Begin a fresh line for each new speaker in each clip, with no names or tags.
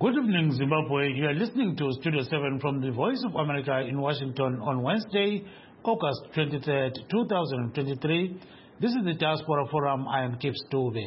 Good evening, Zimbabwe. You are listening to Studio 7 from the Voice of America in Washington on Wednesday, August 23rd, 2023. This is the Diaspora Forum. I am Kip Stove.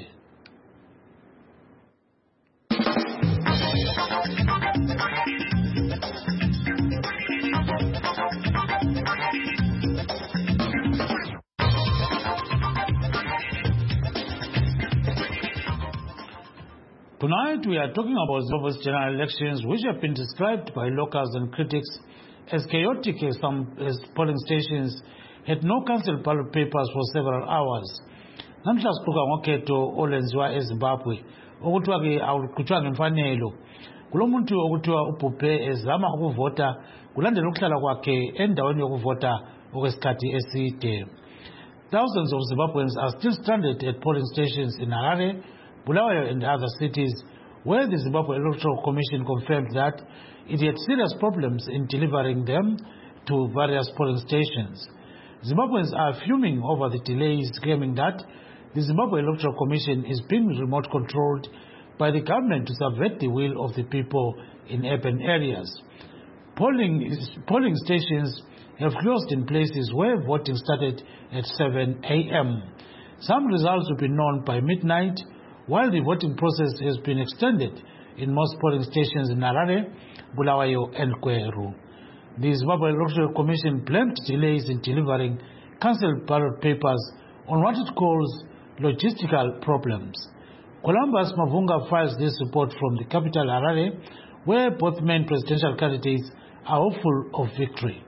Tonight we are talking about Zimbabwe's general elections, which have been described by locals and critics as chaotic, as some polling stations had no cancelled ballot papers for several hours. Namhla sibuka ngokhetho olwenziwa eZimbabwe okuthiwa ke awuqhutshwa ngemfanelo. Kulo muntu okuthiwa ubhubhe ezama ukuvota kulandela ukuhlala kwakhe endaweni yokuvota okwesikhathi eside. Thousands of Zimbabweans are still stranded at polling stations in Harare, Bulawayo and other cities, where the Zimbabwe Electoral Commission confirmed that it had serious problems in delivering them to various polling stations. Zimbabweans are fuming over the delays, claiming that the Zimbabwe Electoral Commission is being remote controlled by the government to subvert the will of the people in urban areas. Polling stations have closed in places where voting started at 7 a.m. Some results will be known by midnight, while the voting process has been extended in most polling stations in Harare, Bulawayo and Kweru. The Zimbabwe Electoral Commission blamed delays in delivering cancelled ballot papers on what it calls logistical problems. Columbus Mavunga files this report from the capital Harare, where both main presidential candidates are hopeful of victory.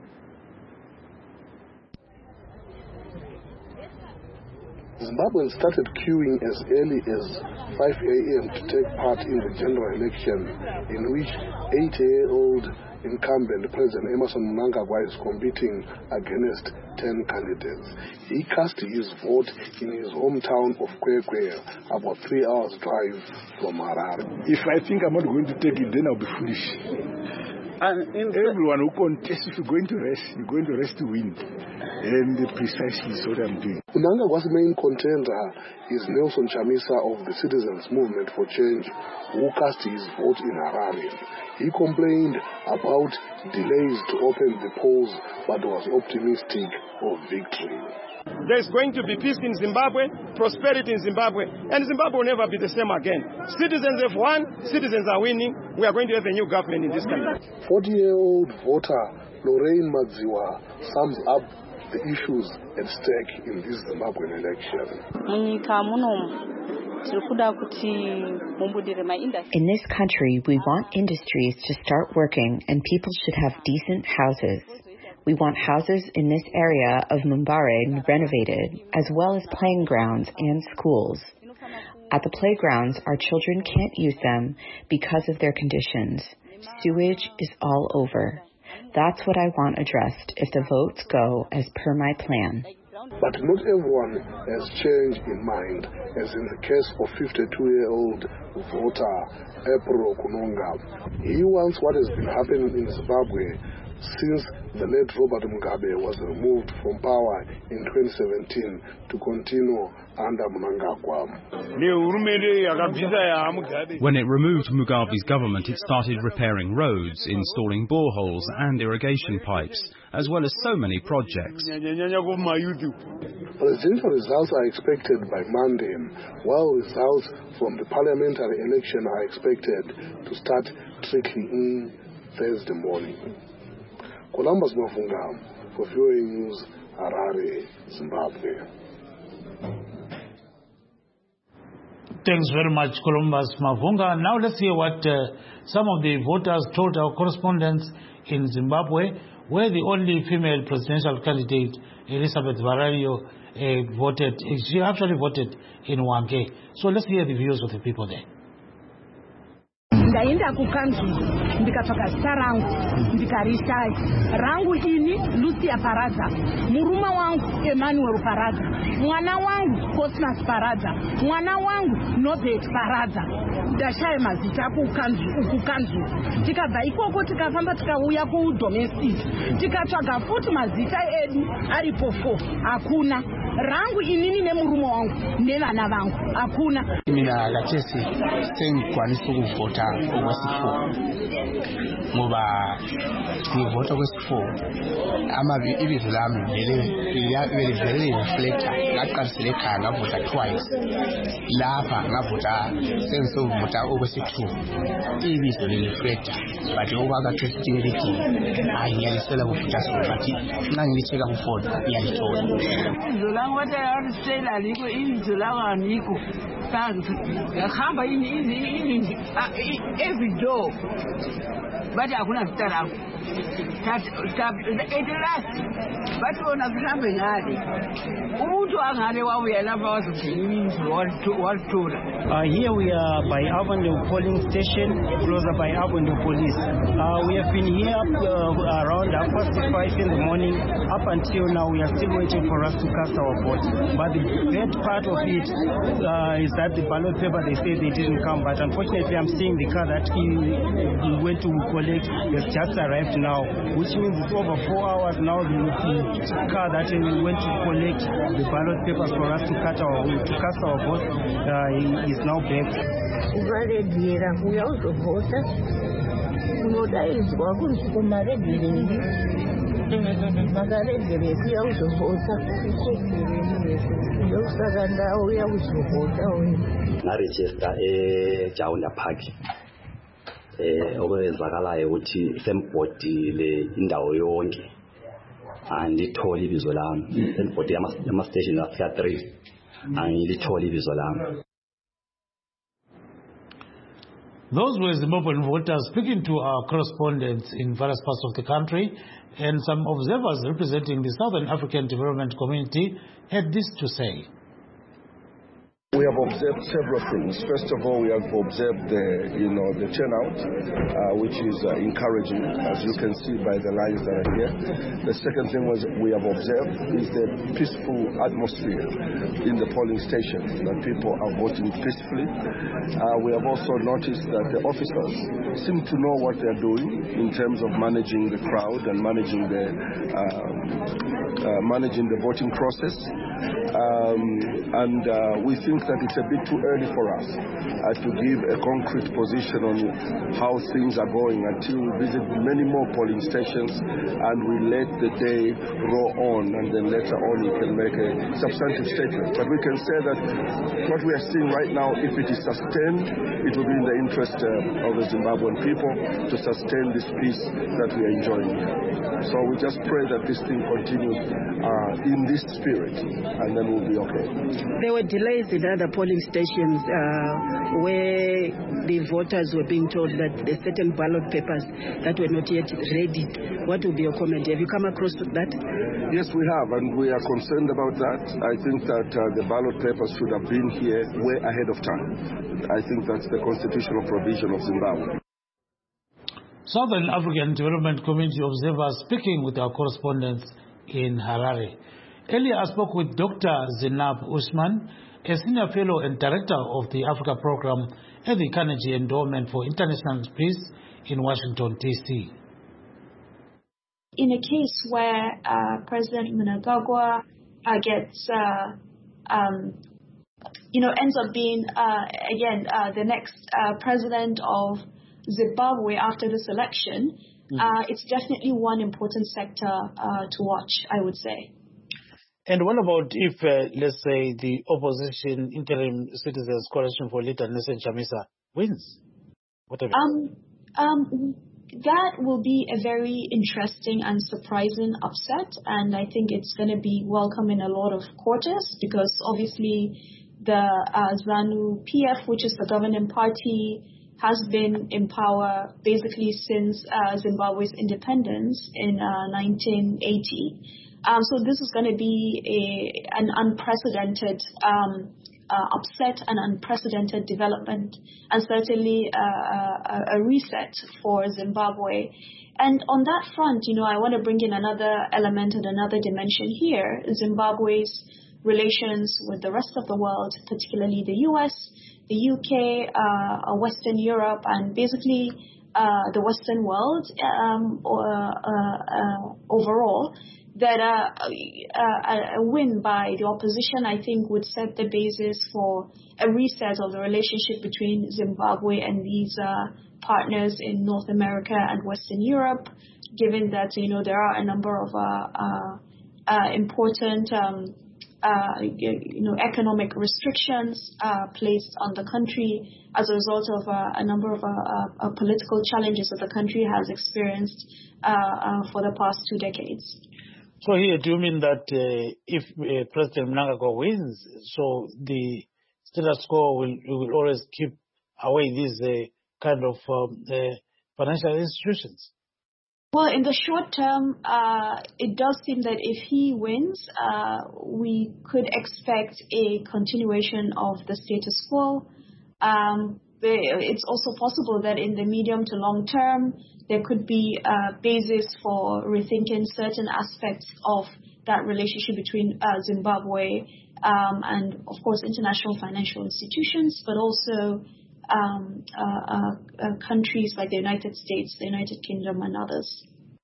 Zimbabweans started queuing as early as 5 a.m. to take part in the general election, in which 8-year-old incumbent President Emmerson Mnangagwa is competing against 10 candidates. He cast his vote in his hometown of Kwekwe, about 3 hours drive from Harare.
If I think I'm not going to take it, then I'll be foolish. Everyone who contests, if you're going to rest to win. And precisely is what I'm doing.
Mnangagwa's main contender is Nelson Chamisa of the Citizens Movement for Change, who cast his vote in Harare. He complained about delays to open the polls, but was optimistic of victory.
There's going to be peace in Zimbabwe, prosperity in Zimbabwe, and Zimbabwe will never be the same again. Citizens have won, citizens are winning. We are going to have a new government in this country.
40-year-old voter Lorraine Madziwa sums up the issues at stake in this Zimbabwean election.
In this country, we want industries to start working and people should have decent houses. We want houses in this area of Mbare renovated, as well as playing grounds and schools. At the playgrounds, our children can't use them because of their conditions. Sewage is all over. That's what I want addressed if the votes go as per my plan.
But not everyone has changed in mind, as in the case of 52-year-old voter April Kunonga. He wants what has been happening in Zimbabwe since the late Robert Mugabe was removed from power in 2017 to continue under Mnangagwa.
When it removed Mugabe's government, it started repairing roads, installing boreholes and irrigation pipes, as well as so many projects.
Presidential results are expected by Monday, while results from the parliamentary election are expected to start trickling in Thursday morning. Columbus Mavunga for VOA News, Harare, Zimbabwe.
Thanks very much, Columbus Mavunga. Now let's hear what some of the voters told our correspondents in Zimbabwe, where the only female presidential candidate, Elizabeth Varario, voted. She actually voted in Hwange. So let's hear the views of the people there.
Ndaenda kukanzu ndikatoka zita rangu ndikarishaya rangu ini Lucia Paradza, murume wangu Emmanuel Paradza, mwana wangu Cosmas Paradza, mwana wangu Nobet Paradza. Ndashaya mazita kukanzu tikabva ikoko tikafamba tikauya kudomestic tikatsvaga futi mazita edu aripo 4 hakuna. Rangu inini nemurume wangu nevana vangu hakuna.
Mina akachesi sengikwanisa kuvota okwesi-4 ngoba ngivota okwesi-4 ibizo lami belivele reflector ngaqalisele ekhaya ngavota twice lapha ngavota sengisovota okwesi-2 ibizo li-reflector but okwakatesting elithi hayi ngiyalisela kuvota so but nxa ngilicheka ku-4 ngiyalithola
ibizo lami kodwa yalisela alikho ibizo lami alikho ngahamba every door bathi hakuna vita langu at last bathi bona sihambe ngale umuntu angale wabuya lapha wazogcina walithola.
Here we are by Avondale polling station, closer by Avondale police. We have been here around 5:30 in the morning. Up until now, we are still waiting for us to cast our vote. But the bad part of it is that the ballot paper, they say they didn't come. But unfortunately, I'm seeing the car that he went to collect has just arrived now, which means it's over 4 hours now. The car that went to collect the ballot papers for us to cast our vote is now back.
Register eJaunda Park okwenzakalayo ukuthi sembhodile indawo yonke angilitholi ibizo lami sembhodile ama station afika 3 angilitholi ibizo lami.
Those were Zimbabwean voters speaking to our correspondents in various parts of the country, and some observers representing the Southern African Development Community had this to say.
We have observed several things. First of all, we have observed the turnout, which is encouraging, as you can see by the lines that are here. The second thing we have observed is the peaceful atmosphere in the polling station, that people are voting peacefully. We have also noticed that the officers seem to know what they're doing in terms of managing the crowd and managing the voting process. We think that it's a bit too early for us to give a concrete position on how things are going until we visit many more polling stations and we let the day roll on, and then later on we can make a substantive statement. But we can say that what we are seeing right now, if it is sustained, it will be in the interest of the Zimbabwean people to sustain this peace that we are enjoying here. So we just pray that this thing continues in this spirit, and then we'll be okay.
There were delays in other polling stations where the voters were being told that there are certain ballot papers that were not yet ready. What will be your comment? Have you come across that?
Yes, we have, and we are concerned about that. I think that the ballot papers should have been here way ahead of time. I think that's the constitutional provision of Zimbabwe.
Southern African Development Community observers speaking with our correspondents in Harare. Earlier I spoke with Dr. Zinab Usman, a senior fellow and director of the Africa program at the Carnegie Endowment for International Peace in Washington, D.C.
In a case where President Mnangagwa ends up being the next president of Zimbabwe after this election, it's definitely one important sector to watch, I would say.
And what about if, let's say, the opposition Interim Citizens Coalition for Leader Nelson Chamisa wins? What
that will be a very interesting and surprising upset, and I think it's going to be welcome in a lot of quarters, because obviously the ZANU PF, which is the governing party, has been in power basically since Zimbabwe's independence in 1980. So this is going to be an unprecedented upset, an unprecedented development, and certainly a reset for Zimbabwe. And on that front, I want to bring in another element and another dimension here: Zimbabwe's relations with the rest of the world, particularly the US, the UK, Western Europe, and basically the Western world overall. that a win by the opposition, I think, would set the basis for a reset of the relationship between Zimbabwe and these partners in North America and Western Europe, given that, there are a number of important economic restrictions placed on the country as a result of a number of political challenges that the country has experienced for the past 2 decades.
So here, do you mean that if President Mnangagwa wins, so the status quo will always keep away these kind of financial institutions?
Well, in the short term, it does seem that if he wins, we could expect a continuation of the status quo. It's also possible that in the medium to long term, there could be a basis for rethinking certain aspects of that relationship between Zimbabwe and, of course, international financial institutions, but also countries like the United States, the United Kingdom, and others.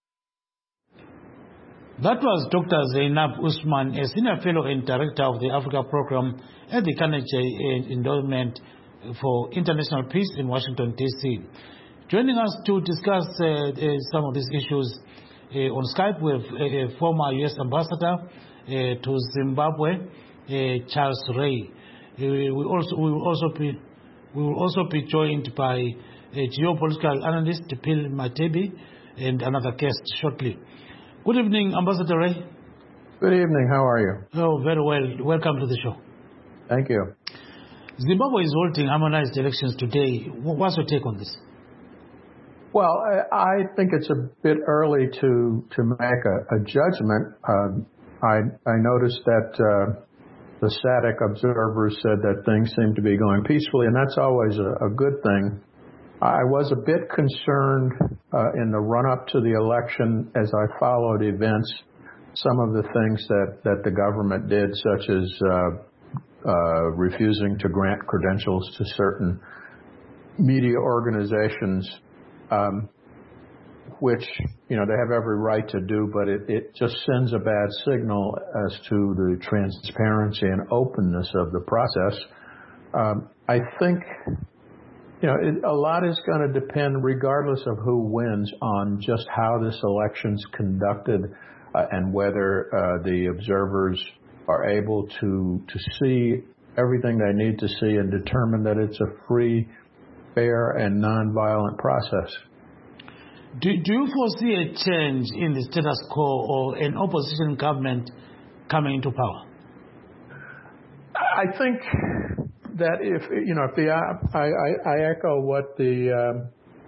That was Dr. Zainab Usman, a senior fellow and director of the Africa program at the Carnegie Endowment for International Peace in Washington, D.C. Joining us to discuss some of these issues on Skype with former U.S. ambassador to Zimbabwe, Charles Ray. We will also be joined by a geopolitical analyst, Phil Matebi, and another guest shortly. Good evening, Ambassador Ray.
Good evening. How are you?
Oh, very well. Welcome to the show.
Thank you.
Zimbabwe is holding harmonized elections today. What's your take on this?
Well, I think it's a bit early to make a judgment. I noticed that the SADC observers said that things seem to be going peacefully, and that's always a good thing. I was a bit concerned in the run-up to the election as I followed events, some of the things that the government did, such as refusing to grant credentials to certain media organizations, which, they have every right to do, but it just sends a bad signal as to the transparency and openness of the process. I think, a lot is going to depend, regardless of who wins, on just how this election's conducted and whether the observers are able to see everything they need to see and determine that it's a free, fair, and nonviolent process.
Do you foresee a change in the status quo or an opposition government coming into power?
I think that if I echo what the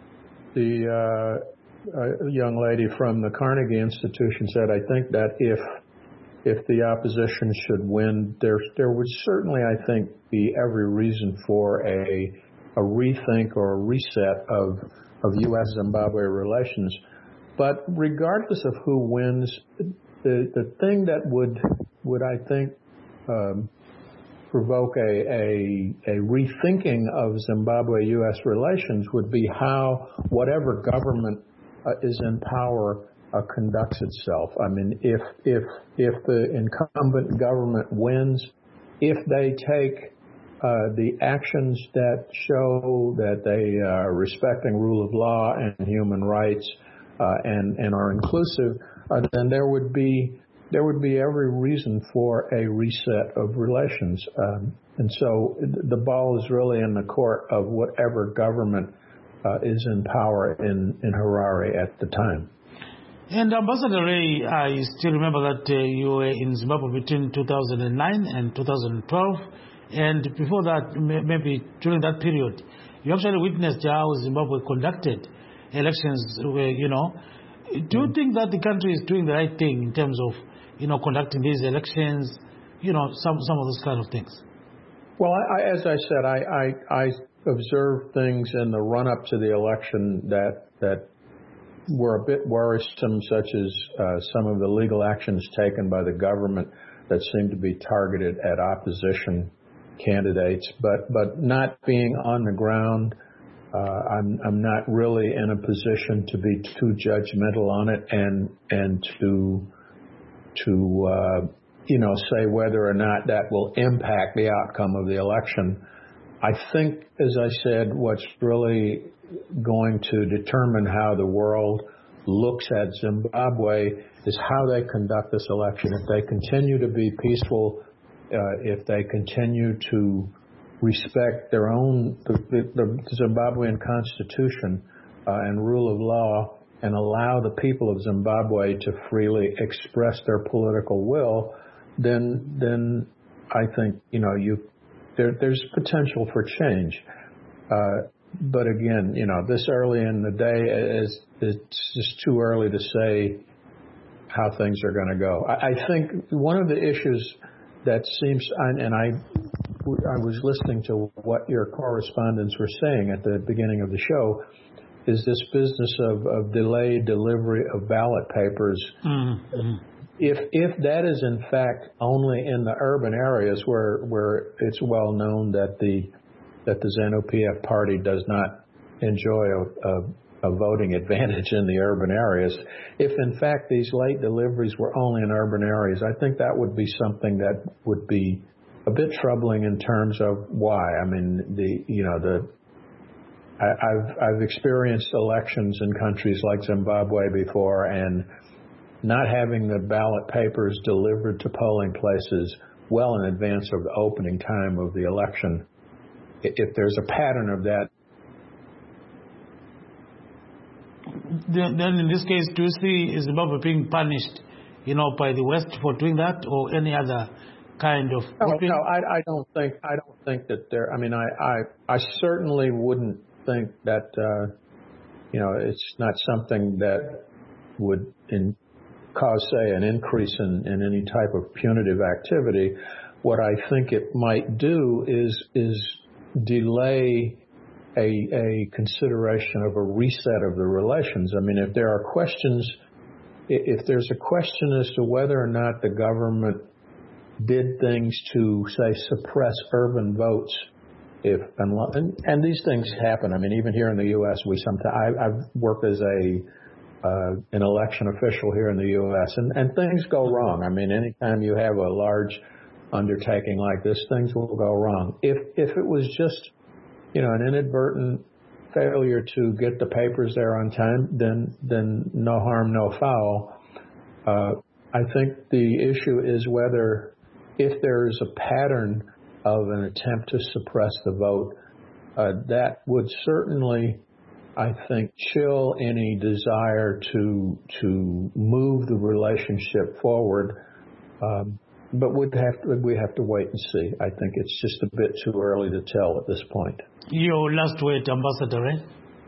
young lady from the Carnegie Institution said. I think that if the opposition should win, there would certainly, I think, be every reason for a rethink or a reset of U.S.-Zimbabwe relations. But regardless of who wins, the thing that would I think provoke a rethinking of Zimbabwe-U.S. relations would be how whatever government is in power conducts itself. I mean, if the incumbent government wins, if they take the actions that show that they are respecting rule of law and human rights and are inclusive, then there would be every reason for a reset of relations. And so the ball is really in the court of whatever government is in power in Harare at the time.
And Ambassador Ray, I still remember that you were in Zimbabwe between 2009 and 2012. And before that, maybe during that period, you actually witnessed how Zimbabwe conducted elections where, do you think that the country is doing the right thing in terms of, conducting these elections, some of those kind of things?
Well, as I said, I observed things in the run-up to the election that were a bit worrisome, such as some of the legal actions taken by the government that seemed to be targeted at opposition candidates, but not being on the ground, I'm not really in a position to be too judgmental on it and to say whether or not that will impact the outcome of the election. I think, as I said, what's really going to determine how the world looks at Zimbabwe is how they conduct this election. If they continue to be peaceful, if they continue to respect their own, the Zimbabwean constitution and rule of law, and allow the people of Zimbabwe to freely express their political will, then I think there's potential for change. But again, this early in the day, it's just too early to say how things are going to go. I think one of the issues that seems, and I was listening to what your correspondents were saying at the beginning of the show, is this business of delayed delivery of ballot papers. Mm-hmm. If that is in fact only in the urban areas where it's well known that the ZANU-PF party does not enjoy a voting advantage in the urban areas, if in fact these late deliveries were only in urban areas, I think that would be something that would be a bit troubling in terms of why. I mean, I've experienced elections in countries like Zimbabwe before, and not having the ballot papers delivered to polling places well in advance of the opening time of the election, if there's a pattern of that.
Then in this case, do you see Zimbabwe being punished, by the West for doing that, or any other kind of?
No, I don't think that there. I mean, I certainly wouldn't think that it's not something that would cause, say, an increase in any type of punitive activity. What I think it might do is delay a consideration of a reset of the relations. I mean, if there's a question as to whether or not the government did things to, say, suppress urban votes, and these things happen. I mean, even here in the U.S., I've worked as an election official here in the U.S., and things go wrong. I mean, anytime you have a large undertaking like this, things will go wrong. If it was just, an inadvertent failure to get the papers there on time, then no harm, no foul. I think the issue is whether, if there is a pattern of an attempt to suppress the vote, that would certainly, I think, chill any desire to move the relationship forward. But we have to wait and see. I think it's just a bit too early to tell at this point.
Your last word, Ambassador, right?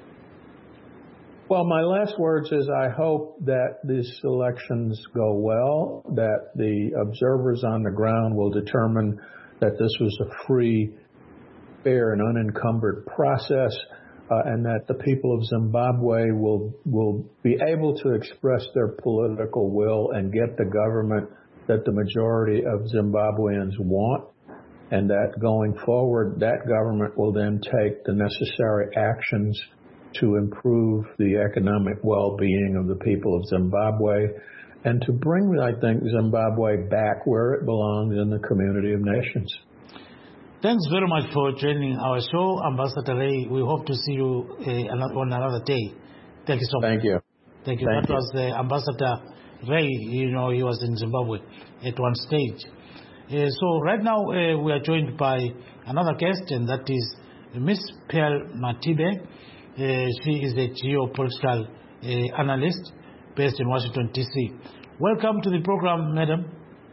Well, my last words is I hope that these elections go well, that the observers on the ground will determine that this was a free, fair, and unencumbered process, and that the people of Zimbabwe will be able to express their political will and get the government that the majority of Zimbabweans want, and that going forward, that government will then take the necessary actions to improve the economic well-being of the people of Zimbabwe and to bring, I think, Zimbabwe back where it belongs in the community of nations.
Thanks very much for joining our show, Ambassador Ray. We hope to see you on another day. Thank you so much.
Thank you.
Thank you. That was Ambassador Ray. He was in Zimbabwe at one stage. So right now we are joined by another guest, and that is Miss Pearl Matibe. She is a geopolitical analyst based in Washington, D.C. Welcome to the program, madam.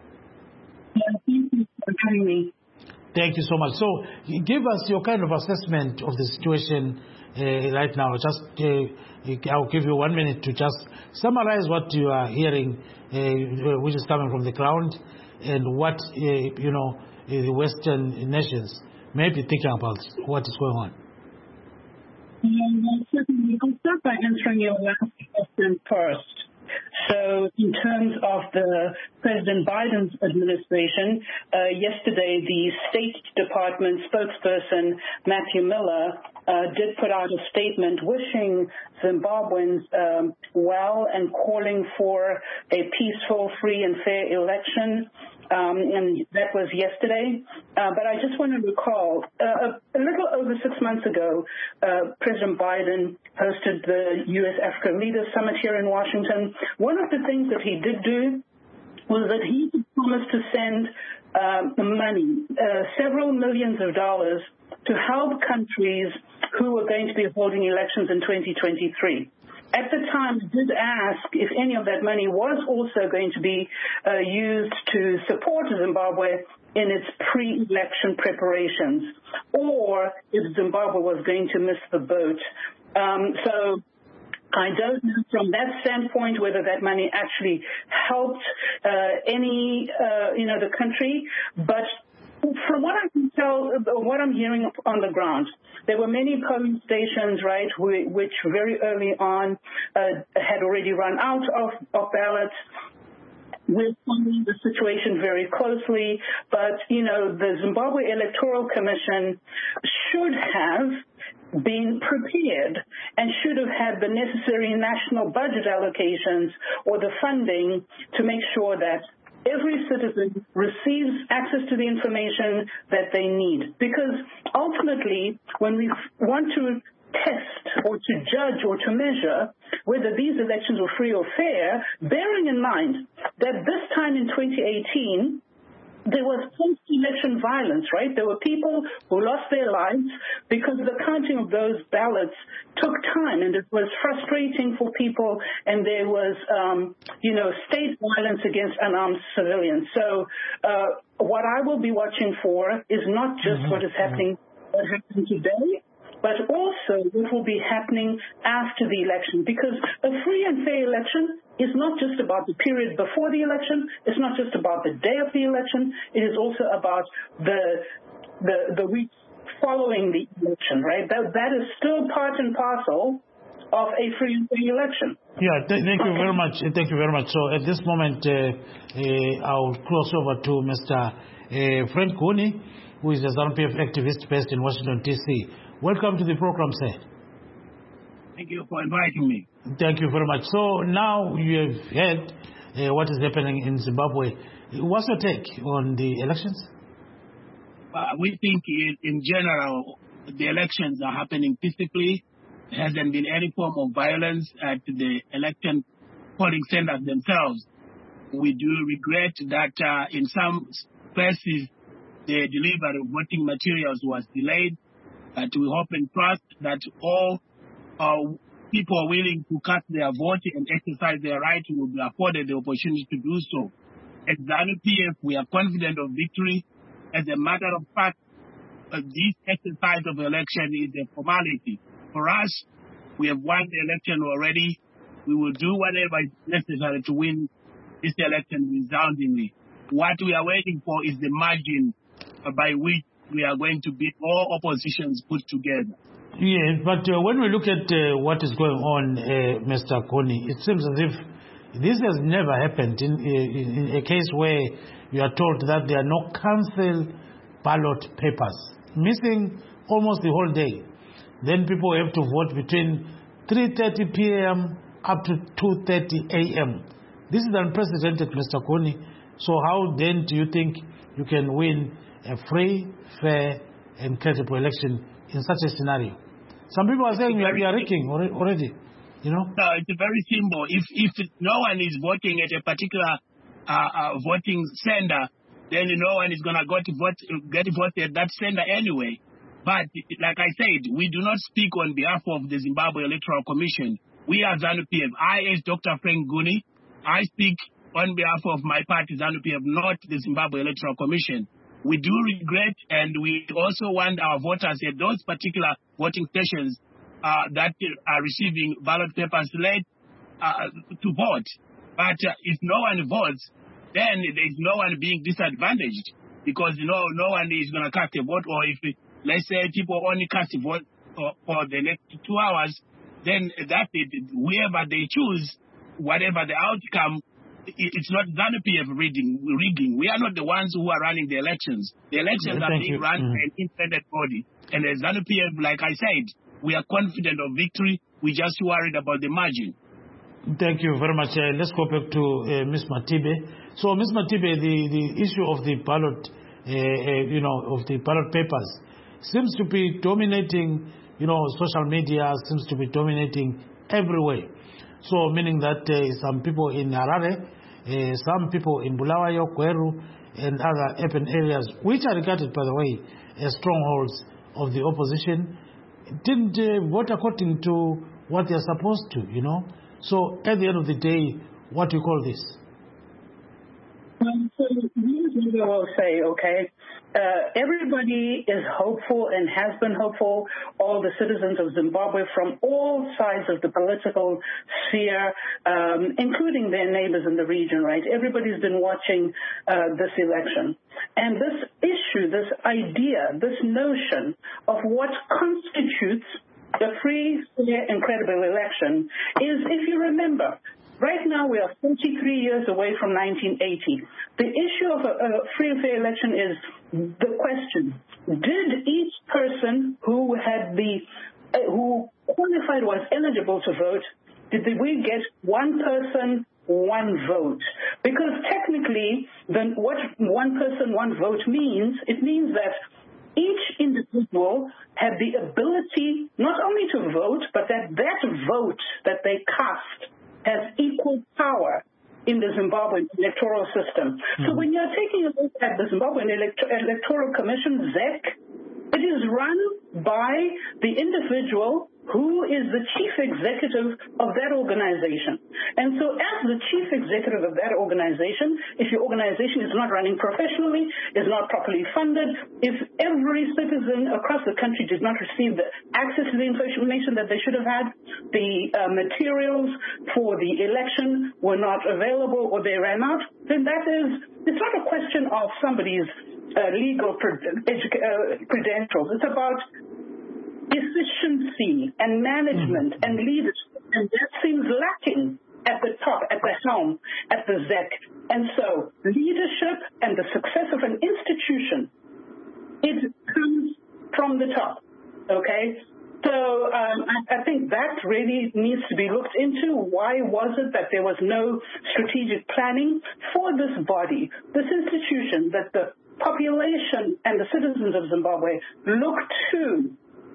Thank you for having me.
Thank you so much. So give us your kind of assessment of the situation right now. I'll give you 1 minute to just summarize what you are hearing, which is coming from the ground, and what the Western nations may be thinking about what is going on.
Certainly, I'll start by answering your last question first. So in terms of the President Biden's administration, yesterday the State Department spokesperson, Matthew Miller, did put out a statement wishing Zimbabweans well and calling for a peaceful, free and fair election. And that was yesterday. But I just want to recall, a little over 6 months ago, President Biden hosted the U.S.-Africa Leaders Summit here in Washington. One of the things that he did do was that he promised to send money, several millions of dollars, to help countries who were going to be holding elections in 2023. At the time, I did ask if any of that money was also going to be used to support Zimbabwe in its pre-election preparations, or if Zimbabwe was going to miss the boat. So I don't know from that standpoint whether that money actually helped the country, but from what I can tell, what I'm hearing on the ground, there were many polling stations, right, which very early on had already run out of ballots. We're following the situation very closely, but, the Zimbabwe Electoral Commission should have been prepared and should have had the necessary national budget allocations or the funding to make sure that every citizen receives access to the information that they need. Because ultimately, when we want to test or to judge or to measure whether these elections were free or fair, bearing in mind that this time in 2018, there was post-election violence, right? There were people who lost their lives because the counting of those ballots took time, and it was frustrating for people, and there was, state violence against unarmed civilians. So what I will be watching for is not just what happened today, but also what will be happening after the election, because a free and fair election is not just about the period before the election, it's not just about the day of the election, it is also about the weeks following the election, right? That is still part and parcel of a free and fair election.
Yeah, thank you very much. Thank you very much. So at this moment, I'll cross over to Mr. Frank Guni, who is a ZANU-PF activist based in Washington, D.C. Welcome to the program, sir.
Thank you for inviting me.
Thank you very much. So now you have heard what is happening in Zimbabwe. What's your take on the elections?
We think in general the elections are happening peacefully. There hasn't been any form of violence at the election polling centers themselves. We do regret that in some places the delivery of voting materials was delayed. But we hope and trust that all people are willing to cast their vote and exercise their right will be afforded the opportunity to do so. At ZANU-PF, we are confident of victory. As a matter of fact, this exercise of election is a formality. For us, we have won the election already. We will do whatever is necessary to win this election resoundingly. What we are waiting for is the margin by which we are going to beat all oppositions put together.
Yeah, but when we look at what is going on, Mr. Kony, it seems as if this has never happened in a case where you are told that there are no council ballot papers, missing almost the whole day. Then people have to vote between 3:30 p.m. up to 2:30 a.m. This is unprecedented, Mr. Kony. So how then do you think you can win a free, fair, and credible election in such a scenario? Some people are saying we are rigging already, No,
it's very simple. If no one is voting at a particular voting center, then no one is going to get voted at that center anyway. But like I said, we do not speak on behalf of the Zimbabwe Electoral Commission. We are ZANU-PF. I, as Dr. Frank Guni, I speak on behalf of my party, ZANU-PF, not the Zimbabwe Electoral Commission. We do regret, and we also want our voters at those particular voting stations that are receiving ballot papers late to vote. But if no one votes, then there is no one being disadvantaged because no one is going to cast a vote. Or if, let's say, people only cast a vote for the next 2 hours, then that's it. Whoever they choose whatever the outcome, it's not ZANU-PF rigging. We are not the ones who are running the elections. The elections are being run by an independent body. And the ZANU-PF, like I said, we are confident of victory. We're just worried about the margin.
Thank you very much. Let's go back to Ms. Matibe. So, Ms. Matibe, the issue of the ballot, of the ballot papers seems to be dominating, social media seems to be dominating everywhere. So, meaning that some people in Harare, some people in Bulawayo, Kweru, and other urban areas, which are regarded, by the way, as strongholds of the opposition, didn't vote according to what they're supposed to, So, at the end of the day, what do you call this?
So, I will say, okay, everybody is hopeful and has been hopeful, all the citizens of Zimbabwe from all sides of the political sphere, including their neighbors in the region, right? Everybody's been watching this election. And this issue, this idea, this notion of what constitutes a free, fair, and credible election is, if you remember, right now we are 43 years away from 1980. The issue of a free and fair election is the question: did each person who qualified was eligible to vote, did we get one person, one vote? Because technically, then what one person, one vote means, it means that each individual had the ability not only to vote, but that vote that they cast has equal power in the Zimbabwean electoral system. So when you're taking a look at the Zimbabwean Electoral Commission, ZEC, it is run by the individual who is the chief executive of that organization. And so as the chief executive of that organization, if your organization is not running professionally, is not properly funded, if every citizen across the country did not receive the access to the information that they should have had, the materials for the election were not available or they ran out, then it's not a question of somebody's legal credentials. It's about efficiency and management and leadership, and that seems lacking at the top, at the helm, at the ZEC. And so leadership and the success of an institution, it comes from the top, okay? So I think that really needs to be looked into. Why was it that there was no strategic planning for this body, this institution that the population and the citizens of Zimbabwe look to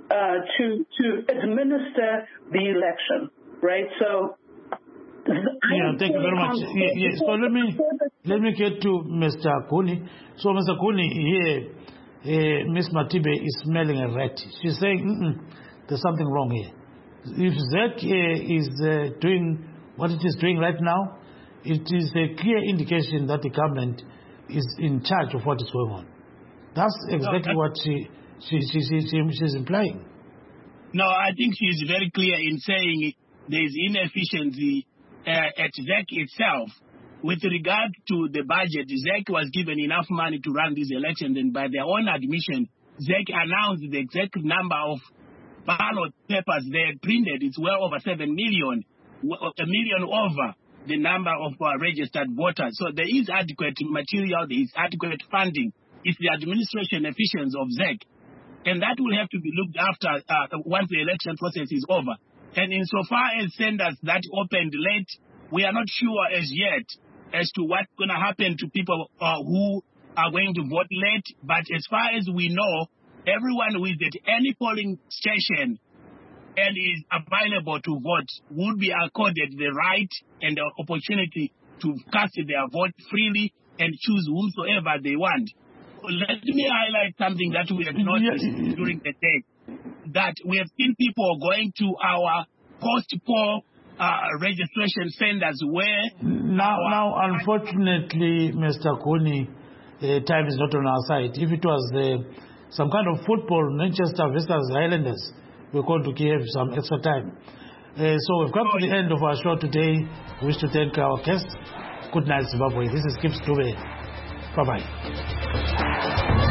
administer the election, right? So,
thank you very much. So let me get to Mr. Kuni. So, Mr. Kuni, here, Ms. Matibe is smelling a rat. She's saying, there's something wrong here. If ZEC is doing what it is doing right now, it is a clear indication that the government is in charge of what is going on. That's exactly what she's implying.
No, I think she's very clear in saying there's inefficiency at ZEC itself. With regard to the budget, ZEC was given enough money to run these elections, and by their own admission, ZEC announced the exact number of ballot papers they had printed. It's well over 7 million, a million over the number of registered voters. So there is adequate material, there is adequate funding. It's the administration efficiency of ZEC. And that will have to be looked after once the election process is over. And insofar as centers that opened late, we are not sure as yet as to what's going to happen to people who are going to vote late. But as far as we know, everyone who is at any polling station and is available to vote would be accorded the right and the opportunity to cast their vote freely and choose whomsoever they want. Let me highlight something that we have noticed during the day, that we have seen people going to our post-poll registration centers where...
Now, unfortunately, Mr. Kuni, time is not on our side. If it was some kind of football, Manchester versus Highlanders, we're going to give some extra time. So we've come to the end of our show today. We wish to thank our guests. Good night, Zimbabwe. This is Gibbs Dube. Bye-bye.